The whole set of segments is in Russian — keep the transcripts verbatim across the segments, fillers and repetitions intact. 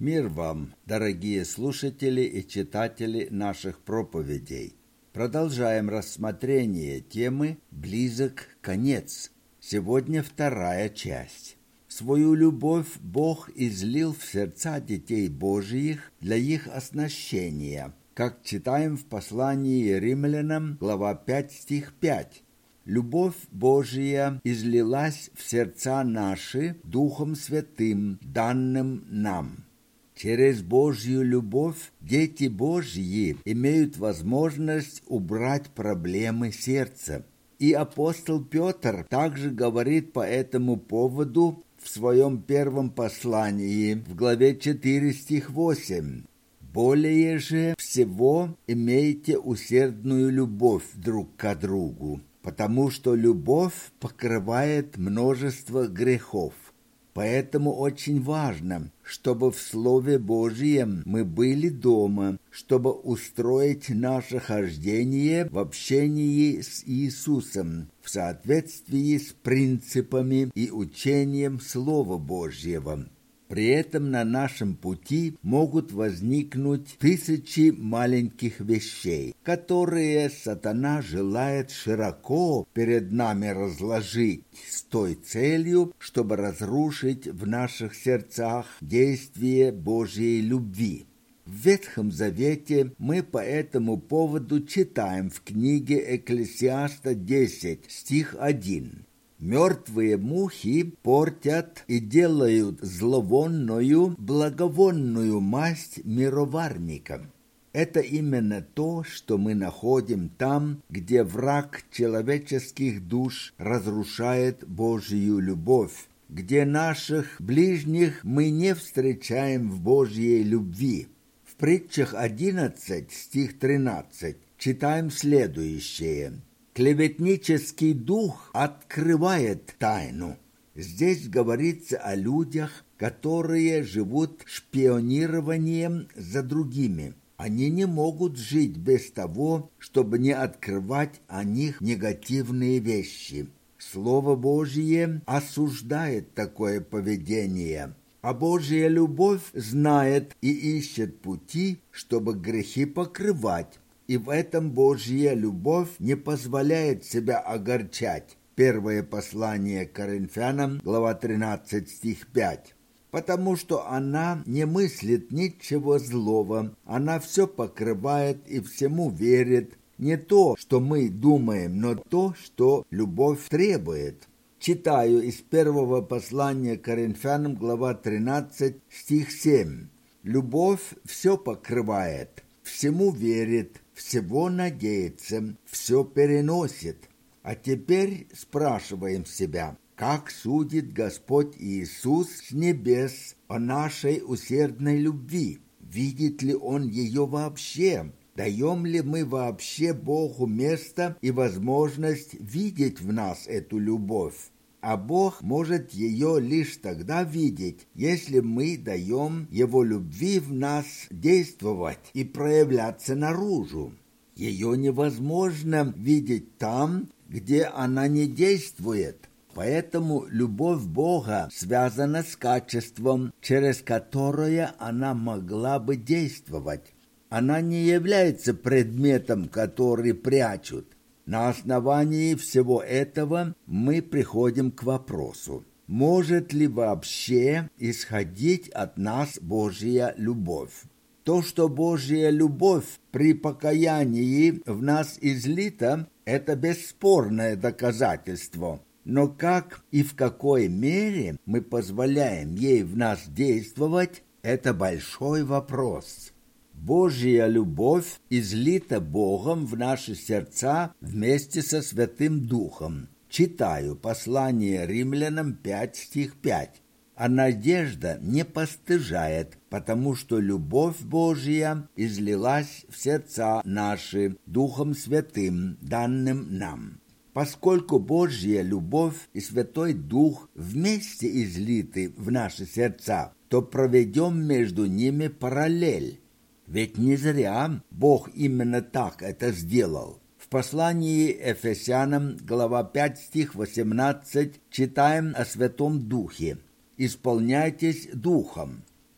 Мир вам, дорогие слушатели и читатели наших проповедей. Продолжаем рассмотрение темы «Близок конец». Сегодня вторая часть. Свою любовь Бог излил в сердца детей Божиих для их оснащения, как читаем в послании Римлянам, глава пять, стих пять. Любовь Божия излилась в сердца наши Духом Святым, данным нам. Через Божью любовь дети Божьи имеют возможность убрать проблемы сердца. И апостол Петр также говорит по этому поводу в своем первом послании в главе четыре, стих восемь. «Более же всего имейте усердную любовь друг к другу, потому что любовь покрывает множество грехов». Поэтому очень важно, чтобы в Слове Божьем мы были дома, чтобы устроить наше хождение в общении с Иисусом в соответствии с принципами и учением Слова Божьего. При этом на нашем пути могут возникнуть тысячи маленьких вещей, которые сатана желает широко перед нами разложить с той целью, чтобы разрушить в наших сердцах действие Божьей любви. В Ветхом Завете мы по этому поводу читаем в книге Экклесиаста десять, стих один. «Мертвые мухи портят и делают зловонную, благовонную масть мироварникам». Это именно то, что мы находим там, где враг человеческих душ разрушает Божью любовь, где наших ближних мы не встречаем в Божьей любви. В притчах одиннадцать, стих тринадцать читаем следующее. «Клеветнический дух открывает тайну». Здесь говорится о людях, которые живут шпионированием за другими. Они не могут жить без того, чтобы не открывать о них негативные вещи. Слово Божье осуждает такое поведение, а Божья любовь знает и ищет пути, чтобы грехи покрывать. И в этом Божья любовь не позволяет себя огорчать. Первое послание к Коринфянам, глава тринадцать, стих пять. Потому что она не мыслит ничего злого, она все покрывает и всему верит. Не то, что мы думаем, но то, что любовь требует. Читаю из первого послания к Коринфянам, глава тринадцать, стих семь. «Любовь все покрывает, всему верит, всего надеется, все переносит». А теперь спрашиваем себя, как судит Господь Иисус с небес о нашей усердной любви? Видит ли Он ее вообще? Даем ли мы вообще Богу место и возможность видеть в нас эту любовь? А Бог может ее лишь тогда видеть, если мы даем Его любви в нас действовать и проявляться наружу. Ее невозможно видеть там, где она не действует. Поэтому любовь Бога связана с качеством, через которое она могла бы действовать. Она не является предметом, который прячут. На основании всего этого мы приходим к вопросу, может ли вообще исходить от нас Божья любовь? То, что Божья любовь при покаянии в нас излита, это бесспорное доказательство. Но как и в какой мере мы позволяем ей в нас действовать, это большой вопрос. Божья любовь излита Богом в наши сердца вместе со Святым Духом. Читаю послание Римлянам пять, стих пять. «А надежда не постыжает, потому что любовь Божья излилась в сердца наши Духом Святым, данным нам». Поскольку Божья любовь и Святой Дух вместе излиты в наши сердца, то проведем между ними параллель. Ведь не зря Бог именно так это сделал. В послании Ефесянам, глава пять, стих восемнадцать, читаем о Святом Духе. «Исполняйтесь Духом».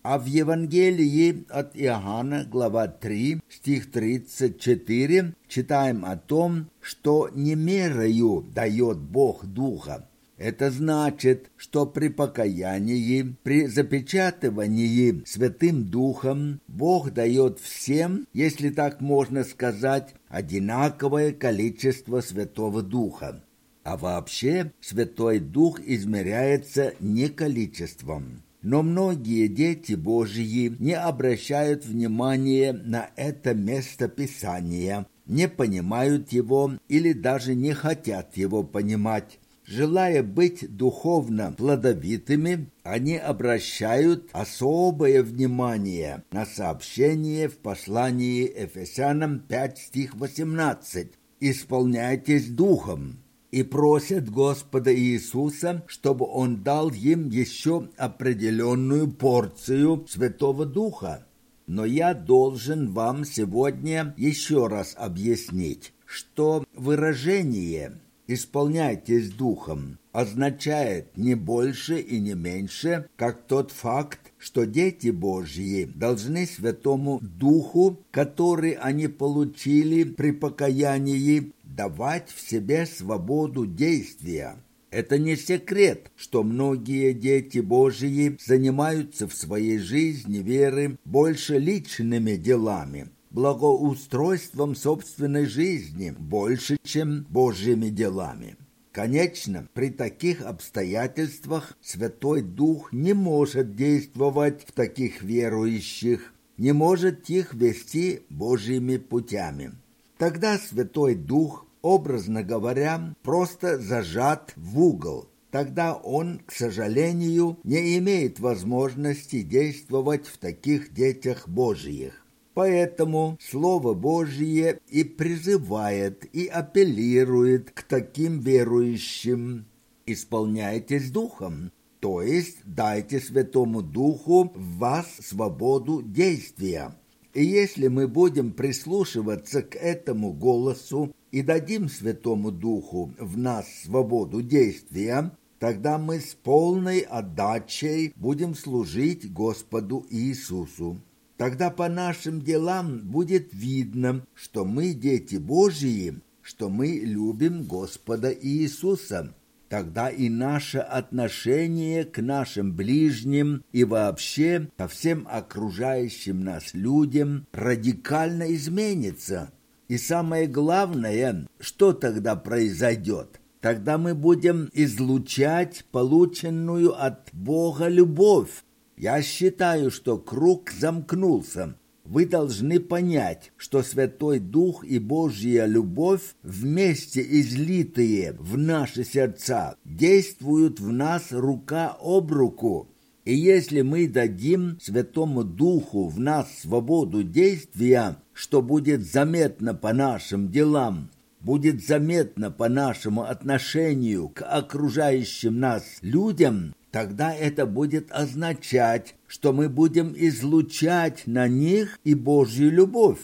А в Евангелии от Иоанна, глава три, стих тридцать четыре, читаем о том, что не мерою дает Бог Духа. Это значит, что при покаянии, при запечатывании Святым Духом Бог дает всем, если так можно сказать, одинаковое количество Святого Духа. А вообще Святой Дух измеряется не количеством. Но многие дети Божьи не обращают внимания на это место Писания, не понимают его или даже не хотят его понимать. Желая быть духовно плодовитыми, они обращают особое внимание на сообщение в послании Ефесянам пять, стих восемнадцать «Исполняйтесь Духом», и просят Господа Иисуса, чтобы Он дал им еще определенную порцию Святого Духа. Но я должен вам сегодня еще раз объяснить, что выражение «исполняйтесь Духом» означает не больше и не меньше, как тот факт, что дети Божьи должны Святому Духу, который они получили при покаянии, давать в себе свободу действия. Это не секрет, что многие дети Божьи занимаются в своей жизни веры больше личными делами, благоустройством собственной жизни больше, чем Божьими делами. Конечно, при таких обстоятельствах Святой Дух не может действовать в таких верующих, не может их вести Божьими путями. Тогда Святой Дух, образно говоря, просто зажат в угол. Тогда он, к сожалению, не имеет возможности действовать в таких детях Божьих. Поэтому Слово Божье и призывает, и апеллирует к таким верующим: «Исполняйтесь Духом», то есть дайте Святому Духу в вас свободу действия. И если мы будем прислушиваться к этому голосу и дадим Святому Духу в нас свободу действия, тогда мы с полной отдачей будем служить Господу Иисусу. Тогда по нашим делам будет видно, что мы дети Божьи, что мы любим Господа Иисуса. Тогда и наше отношение к нашим ближним и вообще ко всем окружающим нас людям радикально изменится. И самое главное, что тогда произойдет? Тогда мы будем излучать полученную от Бога любовь. Я считаю, что круг замкнулся. Вы должны понять, что Святой Дух и Божья любовь, вместе излитые в наши сердца, действуют в нас рука об руку. И если мы дадим Святому Духу в нас свободу действия, что будет заметно по нашим делам, будет заметно по нашему отношению к окружающим нас людям, тогда это будет означать, что мы будем излучать на них и Божью любовь.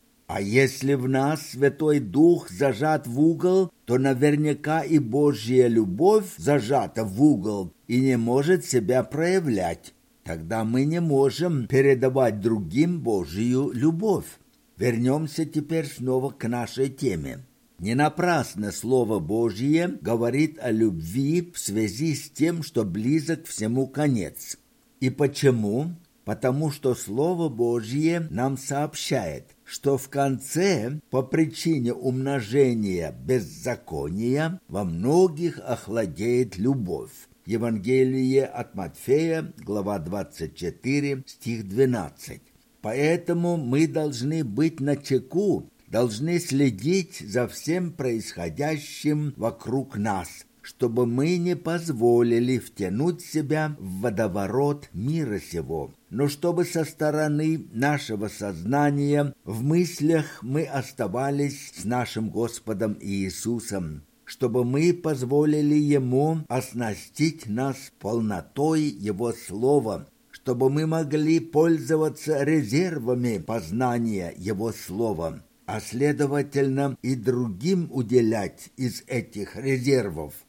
А если в нас Святой Дух зажат в угол, то наверняка и Божья любовь зажата в угол и не может себя проявлять. Тогда мы не можем передавать другим Божью любовь. Вернемся теперь снова к нашей теме. Не напрасно Слово Божье говорит о любви в связи с тем, что близок всему конец. И почему? Потому что Слово Божье нам сообщает, что в конце, по причине умножения беззакония, во многих охладеет любовь. Евангелие от Матфея, глава двадцать четыре, стих двенадцать. Поэтому мы должны быть начеку, должны следить за всем происходящим вокруг нас, чтобы мы не позволили втянуть себя в водоворот мира сего, но чтобы со стороны нашего сознания в мыслях мы оставались с нашим Господом Иисусом, чтобы мы позволили Ему оснастить нас полнотой Его Слова, чтобы мы могли пользоваться резервами познания Его Слова, а следовательно и другим уделять из этих резервов.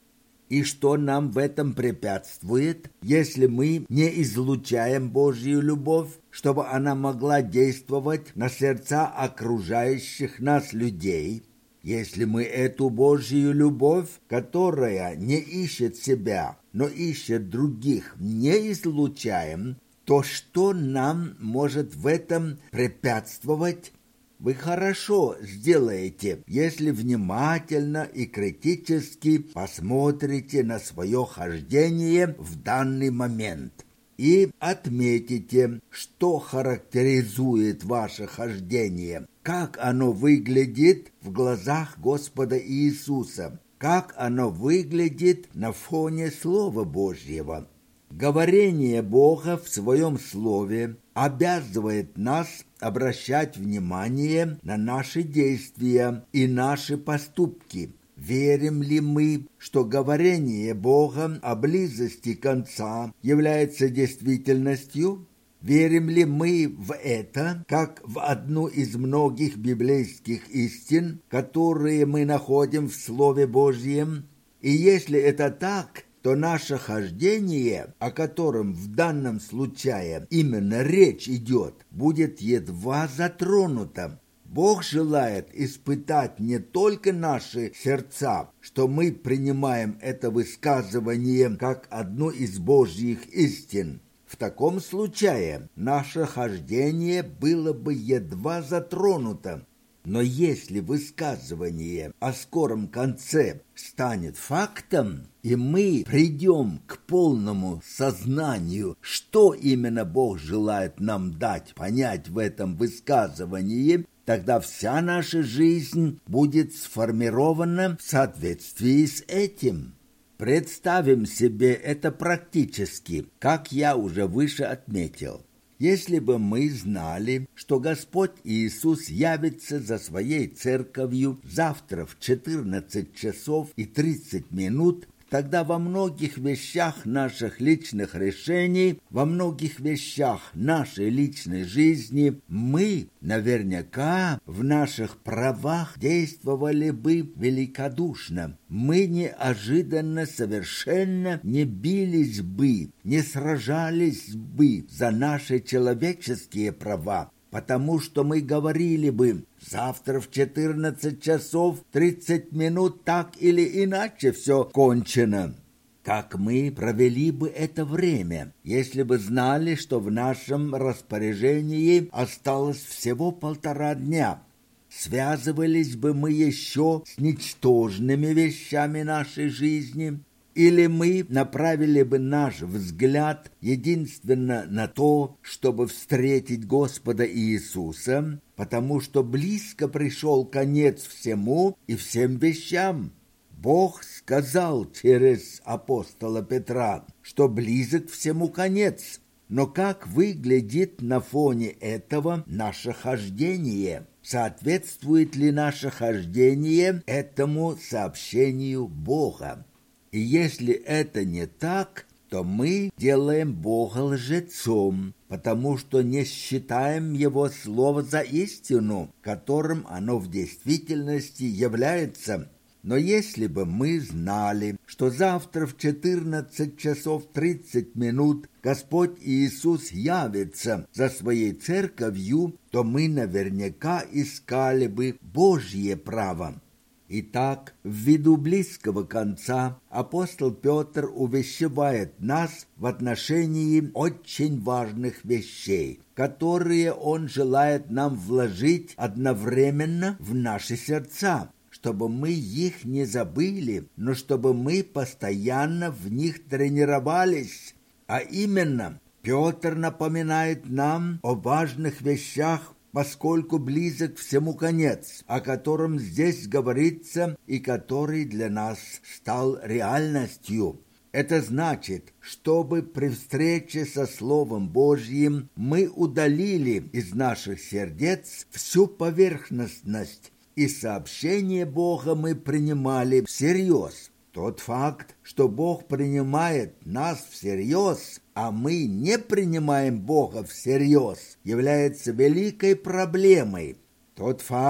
И что нам в этом препятствует, если мы не излучаем Божью любовь, чтобы она могла действовать на сердца окружающих нас людей? Если мы эту Божью любовь, которая не ищет себя, но ищет других, не излучаем, то что нам может в этом препятствовать? Вы хорошо сделаете, если внимательно и критически посмотрите на свое хождение в данный момент и отметите, что характеризует ваше хождение, как оно выглядит в глазах Господа Иисуса, как оно выглядит на фоне Слова Божьего. Говорение Бога в Своем Слове обязывает нас обращать внимание на наши действия и наши поступки. Верим ли мы, что говорение Бога о близости конца является действительностью? Верим ли мы в это, как в одну из многих библейских истин, которые мы находим в Слове Божьем? И если это так, то наше хождение, о котором в данном случае именно речь идет, будет едва затронуто. Бог желает испытать не только наши сердца, что мы принимаем это высказывание как одну из Божьих истин. В таком случае наше хождение было бы едва затронуто. Но если высказывание о скором конце станет фактом, и мы придем к полному сознанию, что именно Бог желает нам дать понять в этом высказывании, тогда вся наша жизнь будет сформирована в соответствии с этим. Представим себе это практически, как я уже выше отметил. Если бы мы знали, что Господь Иисус явится за Своей церковью завтра в четырнадцать часов и тридцать минут, тогда во многих вещах наших личных решений, во многих вещах нашей личной жизни мы наверняка в наших правах действовали бы великодушно. Мы неожиданно совершенно не бились бы, не сражались бы за наши человеческие права, потому что мы говорили бы: завтра в четырнадцать часов тридцать минут так или иначе все кончено. Как мы провели бы это время, если бы знали, что в нашем распоряжении осталось всего полтора дня? Связывались бы мы еще с ничтожными вещами нашей жизни? Или мы направили бы наш взгляд единственно на то, чтобы встретить Господа Иисуса, потому что близко пришел конец всему и всем вещам? Бог сказал через апостола Петра, что близок всему конец. Но как выглядит на фоне этого наше хождение? Соответствует ли наше хождение этому сообщению Бога? И если это не так, то мы делаем Бога лжецом, потому что не считаем Его Слово за истину, которым оно в действительности является. Но если бы мы знали, что завтра в четырнадцать часов тридцать минут Господь Иисус явится за Своей церковью, то мы наверняка искали бы Божье право. Итак, ввиду близкого конца апостол Петр увещевает нас в отношении очень важных вещей, которые он желает нам вложить одновременно в наши сердца, чтобы мы их не забыли, но чтобы мы постоянно в них тренировались. А именно, Петр напоминает нам о важных вещах, поскольку близок всему конец, о котором здесь говорится и который для нас стал реальностью. Это значит, чтобы при встрече со Словом Божьим мы удалили из наших сердец всю поверхностность, и сообщение Бога мы принимали всерьез. Тот факт, что Бог принимает нас всерьез, а мы не принимаем Бога всерьез, является великой проблемой. Тот факт,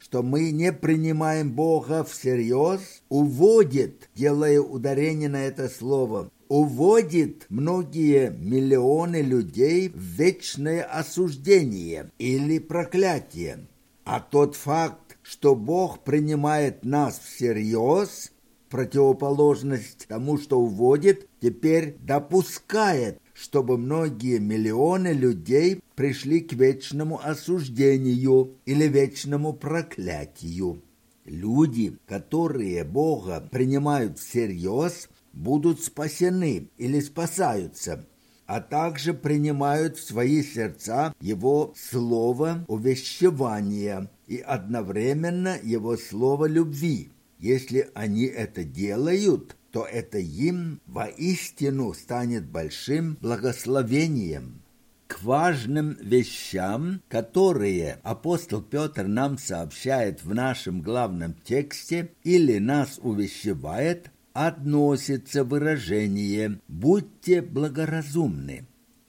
что мы не принимаем Бога всерьез, уводит, делая ударение на это слово, уводит многие миллионы людей в вечное осуждение или проклятие. А тот факт, что Бог принимает нас всерьез, противоположность тому, что уводит, теперь допускает, чтобы многие миллионы людей пришли к вечному осуждению или вечному проклятию. Люди, которые Бога принимают всерьез, будут спасены или спасаются, а также принимают в свои сердца Его слово увещевания и одновременно Его слово любви. Если они это делают, то это им воистину станет большим благословением. К важным вещам, которые апостол Петр нам сообщает в нашем главном тексте или нас увещевает, относится выражение «будьте благоразумны».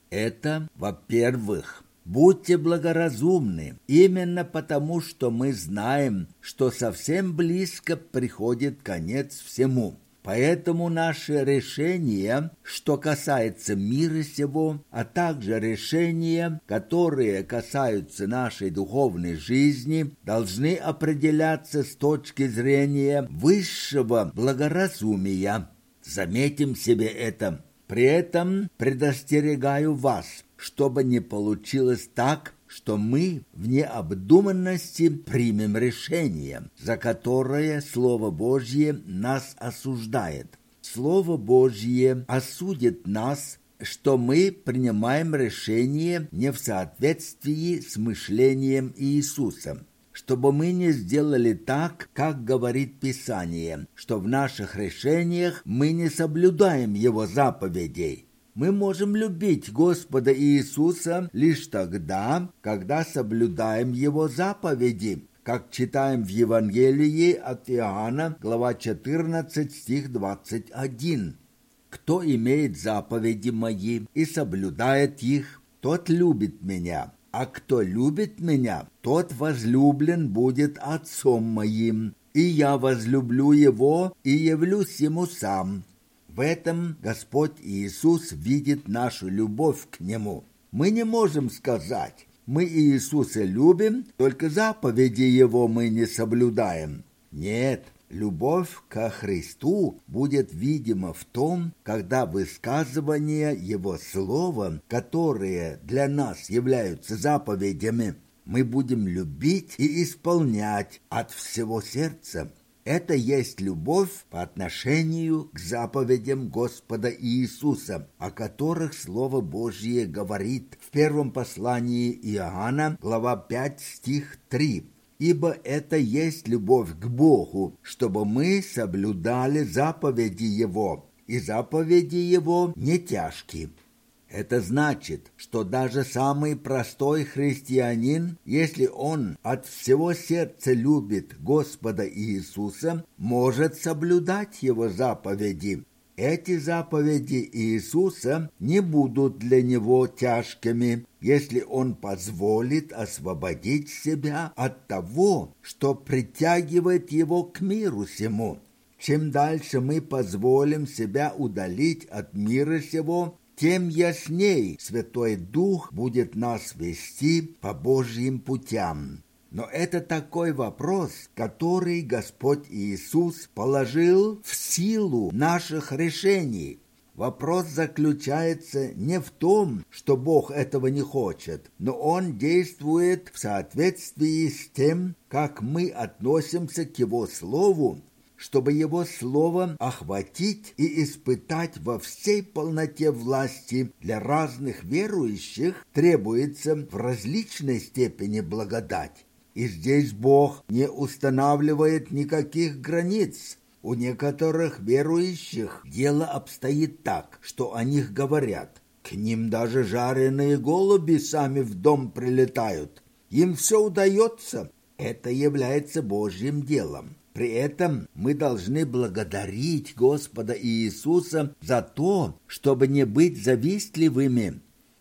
Это, во-первых, будьте благоразумны, именно потому, что мы знаем, что совсем близко приходит конец всему. Поэтому наши решения, что касается мира сего, а также решения, которые касаются нашей духовной жизни, должны определяться с точки зрения высшего благоразумия. Заметим себе это. При этом предостерегаю вас, чтобы не получилось так, что мы в необдуманности примем решение, за которое Слово Божье нас осуждает. Слово Божье осудит нас, что мы принимаем решение не в соответствии с мышлением Иисуса, чтобы мы не сделали так, как говорит Писание, что в наших решениях мы не соблюдаем Его заповедей. Мы можем любить Господа Иисуса лишь тогда, когда соблюдаем Его заповеди, как читаем в Евангелии от Иоанна, глава четырнадцать, стих двадцать один. «Кто имеет заповеди мои и соблюдает их, тот любит меня, а кто любит меня, тот возлюблен будет Отцом моим, и я возлюблю его и явлюсь ему сам». В этом Господь Иисус видит нашу любовь к Нему. Мы не можем сказать, мы Иисуса любим, только заповеди Его мы не соблюдаем. Нет, любовь ко Христу будет видима в том, когда высказывания Его Слова, которые для нас являются заповедями, мы будем любить и исполнять от всего сердца. Это есть любовь по отношению к заповедям Господа Иисуса, о которых Слово Божье говорит в первом послании Иоанна, глава пять, стих три. «Ибо это есть любовь к Богу, чтобы мы соблюдали заповеди Его, и заповеди Его не тяжкие». Это значит, что даже самый простой христианин, если он от всего сердца любит Господа Иисуса, может соблюдать Его заповеди. Эти заповеди Иисуса не будут для него тяжкими, если он позволит освободить себя от того, что притягивает его к миру сему. Чем дальше мы позволим себя удалить от мира сего, тем ясней Святой Дух будет нас вести по Божьим путям. Но это такой вопрос, который Господь Иисус положил в силу наших решений. Вопрос заключается не в том, что Бог этого не хочет, но Он действует в соответствии с тем, как мы относимся к Его Слову, чтобы Его Слово охватить и испытать во всей полноте власти. Для разных верующих требуется в различной степени благодать. И здесь Бог не устанавливает никаких границ. У некоторых верующих дело обстоит так, что о них говорят. К ним даже жареные голуби сами в дом прилетают. Им все удается. Это является Божьим делом. При этом мы должны благодарить Господа Иисуса за то, чтобы не быть завистливыми.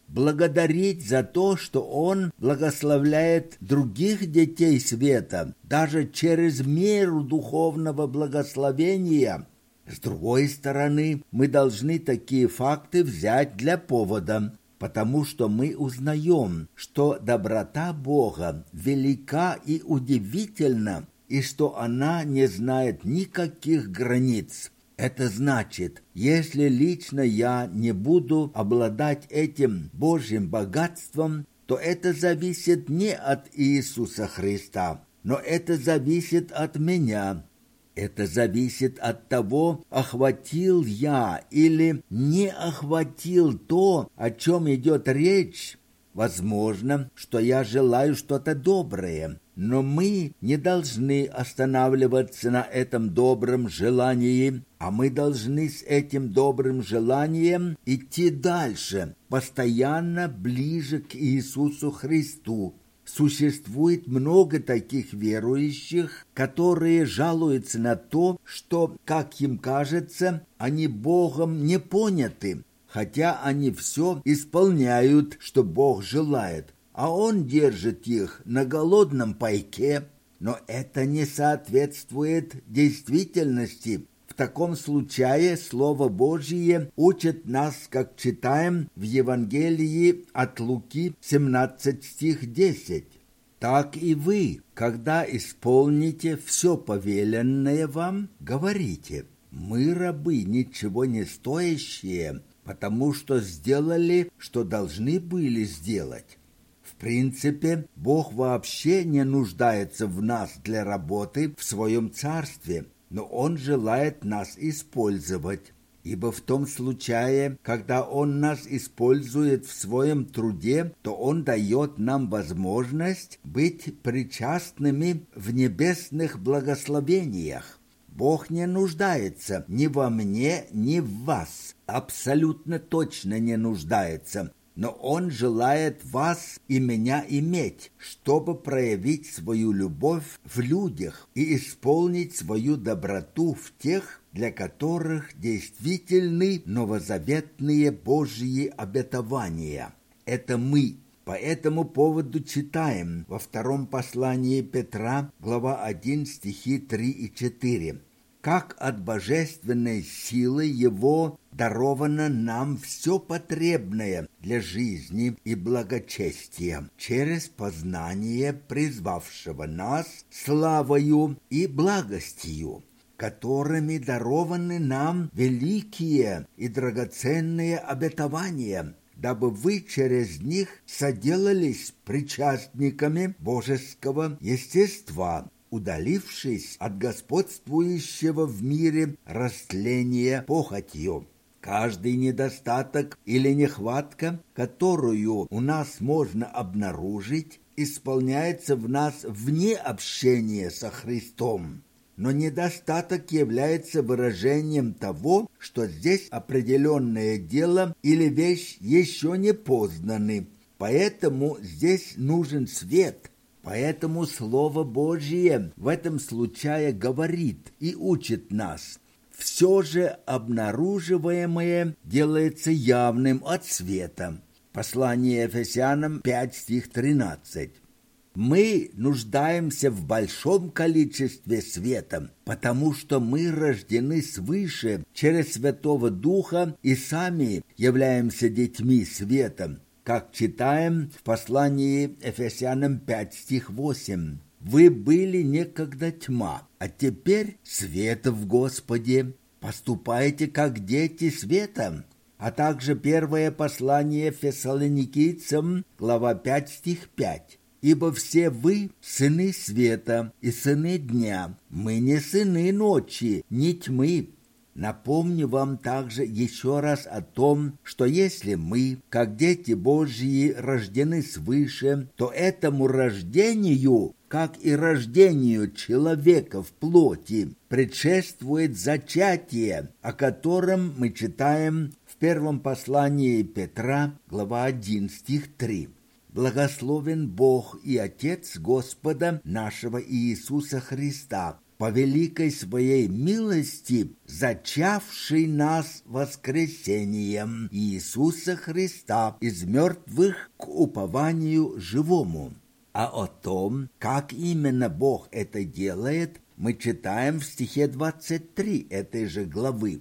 благодарить за то, что Он благословляет других детей света, даже через меру духовного благословения. С другой стороны, мы должны такие факты взять для повода, потому что мы узнаем, что доброта Бога велика и удивительна, и что она не знает никаких границ. Это значит, если лично я не буду обладать этим Божьим богатством, то это зависит не от Иисуса Христа, но это зависит от меня. Это зависит от того, охватил я или не охватил то, о чем идет речь. Возможно, что я желаю что-то доброе, но мы не должны останавливаться на этом добром желании, а мы должны с этим добрым желанием идти дальше, постоянно ближе к Иисусу Христу. Существует много таких верующих, которые жалуются на то, что, как им кажется, они Богом не поняты, хотя они все исполняют, что Бог желает, а Он держит их на голодном пайке. Но это не соответствует действительности. В таком случае Слово Божье учит нас, как читаем в Евангелии от Луки, семнадцать стих десять. «Так и вы, когда исполните все повеленное вам, говорите, мы, рабы, ничего не стоящие, потому что сделали, что должны были сделать». В принципе, Бог вообще не нуждается в нас для работы в своем царстве, но Он желает нас использовать. Ибо в том случае, когда Он нас использует в своем труде, то Он дает нам возможность быть причастными в небесных благословениях. Бог не нуждается ни во мне, ни в вас, абсолютно точно не нуждается, но Он желает вас и меня иметь, чтобы проявить свою любовь в людях и исполнить свою доброту в тех, для которых действительны новозаветные Божьи обетования. Это мы. По этому поводу читаем во втором послании Петра, глава один, стихи три и четыре. «Как от божественной силы Его даровано нам все потребное для жизни и благочестия через познание призвавшего нас славою и благостью, которыми дарованы нам великие и драгоценные обетования, дабы вы через них соделались причастниками божеского естества, удалившись от господствующего в мире растления похотью. Каждый недостаток или нехватка, которую у нас можно обнаружить, исполняется в нас вне общения со Христом. Но недостаток является выражением того, что здесь определенное дело или вещь еще не познаны. Поэтому здесь нужен свет. Поэтому Слово Божие в этом случае говорит и учит нас. Все же обнаруживаемое делается явным от света. Послание Ефесянам пять, стих тринадцать. Мы нуждаемся в большом количестве света, потому что мы рождены свыше через Святого Духа и сами являемся детьми света, как читаем в послании Ефесянам пять, стих восемь. «Вы были некогда тьма, а теперь свет в Господе. Поступайте, как дети света». А также первое послание Фессалоникийцам, глава пять, стих пять. «Ибо все вы сыны света и сыны дня, мы не сыны ночи, ни тьмы». Напомню вам также еще раз о том, что если мы, как дети Божьи, рождены свыше, то этому рождению, как и рождению человека в плоти, предшествует зачатие, о котором мы читаем в первом послании Петра, глава один, стих три. «Благословен Бог и Отец Господа нашего Иисуса Христа, по великой своей милости, зачавший нас воскресением Иисуса Христа из мертвых к упованию живому. А о том, как именно Бог это делает, мы читаем в стихе двадцать три этой же главы.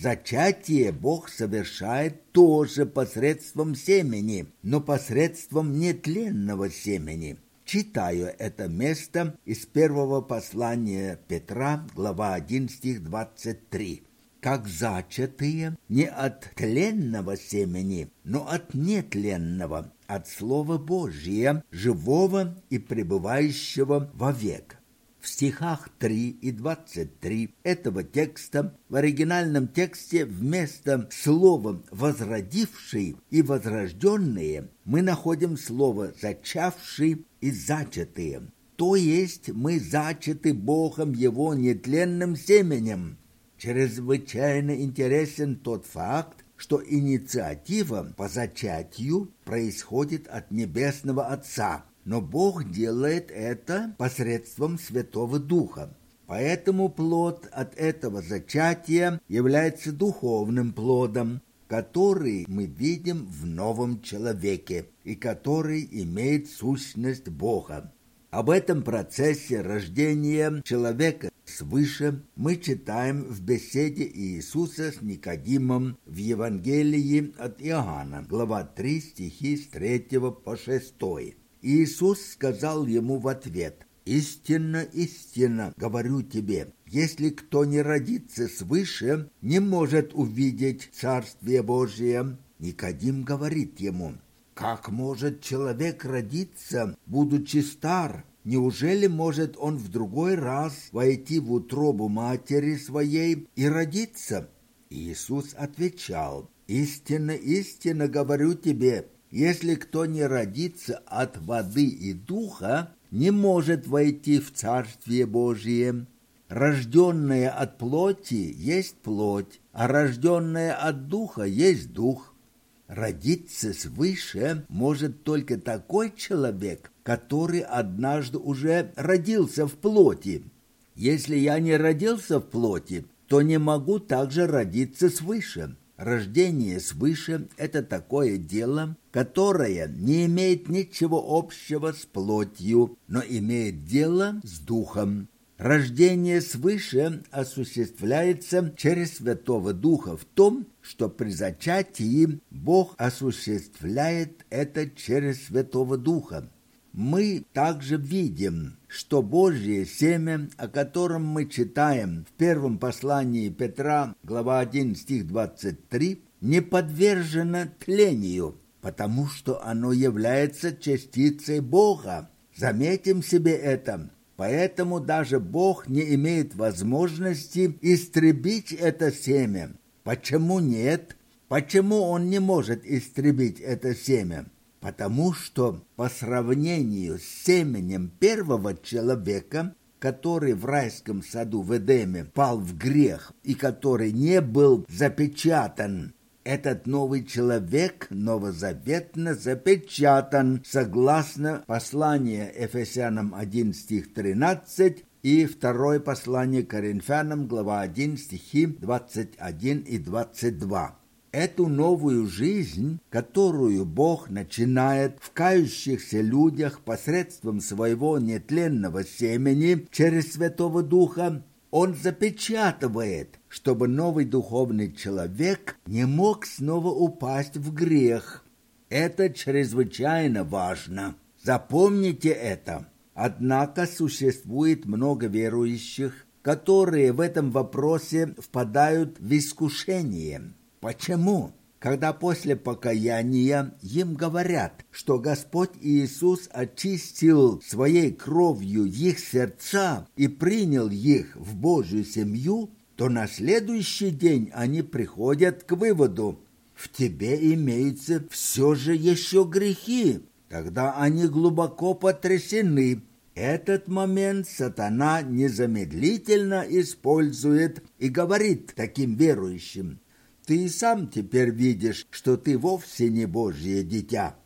Зачатие Бог совершает тоже посредством семени, но посредством нетленного семени. Читаю это место из первого послания Петра, глава один, стих двадцать три. «Как зачатые не от тленного семени, но от нетленного, от Слова Божия, живого и пребывающего вовек». В стихах три и двадцать три этого текста в оригинальном тексте вместо слова «возродивший» и «возрожденные» мы находим слово «зачавший» и «зачатые». То есть мы зачаты Богом Его нетленным семенем. Чрезвычайно интересен тот факт, что инициатива по зачатию происходит от Небесного Отца, но Бог делает это посредством Святого Духа. Поэтому плод от этого зачатия является духовным плодом, который мы видим в новом человеке и который имеет сущность Бога. Об этом процессе рождения человека свыше мы читаем в беседе Иисуса с Никодимом в Евангелии от Иоанна, глава три, стихи с третьего по шестой. Иисус сказал ему в ответ: «Истинно, истинно, говорю тебе, если кто не родится свыше, не может увидеть Царствие Божие». Никодим говорит ему: «Как может человек родиться, будучи стар? Неужели может он в другой раз войти в утробу матери своей и родиться?» Иисус отвечал: «Истинно, истинно, говорю тебе, если кто не родится от воды и духа, не может войти в Царствие Божие. Рожденное от плоти есть плоть, а рожденное от духа есть дух. Родиться свыше может только такой человек, который однажды уже родился в плоти. Если я не родился в плоти, то не могу также родиться свыше». Рождение свыше – это такое дело, которое не имеет ничего общего с плотью, но имеет дело с духом. Рождение свыше осуществляется через Святого Духа в том, что при зачатии Бог осуществляет это через Святого Духа. Мы также видим, что Божье семя, о котором мы читаем в первом послании Петра, глава один, стих двадцать три, не подвержено тлению, потому что оно является частицей Бога. Заметим себе это. Поэтому даже Бог не имеет возможности истребить это семя. Почему нет? Почему Он не может истребить это семя? Потому что по сравнению с семенем первого человека, который в райском саду в Эдеме пал в грех и который не был запечатан, этот новый человек новозаветно запечатан согласно посланию Ефесянам один, стих тринадцать, и второе послание Коринфянам, глава один, стихи двадцать один и двадцать два. Эту новую жизнь, которую Бог начинает в кающихся людях посредством своего нетленного семени через Святого Духа, Он запечатывает, чтобы новый духовный человек не мог снова упасть в грех. Это чрезвычайно важно. Запомните это. Однако существует много верующих, которые в этом вопросе впадают в искушение. Почему? Когда после покаяния им говорят, что Господь Иисус очистил своей кровью их сердца и принял их в Божью семью, то на следующий день они приходят к выводу: в тебе имеются все же еще грехи. Тогда они глубоко потрясены. Этот момент сатана незамедлительно использует и говорит таким верующим: ты и сам теперь видишь, что ты вовсе не Божье дитя.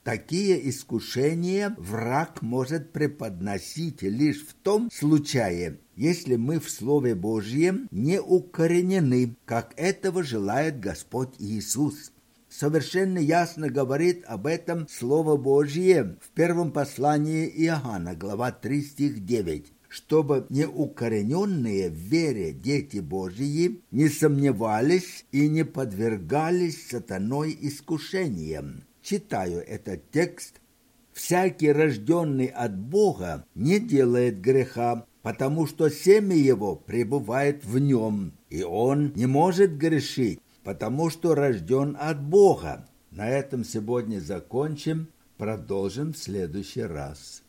Такие искушения враг может преподносить лишь в том случае, если мы в Слове Божьем не укоренены, как этого желает Господь Иисус. Совершенно ясно говорит об этом Слово Божье в первом послании Иоанна, глава три, стих девять. Чтобы неукорененные в вере дети Божьи не сомневались и не подвергались сатаной искушениям. Читаю этот текст. «Всякий, рожденный от Бога, не делает греха, потому что семя его пребывает в нем, и он не может грешить, потому что рожден от Бога». На этом сегодня закончим, продолжим в следующий раз.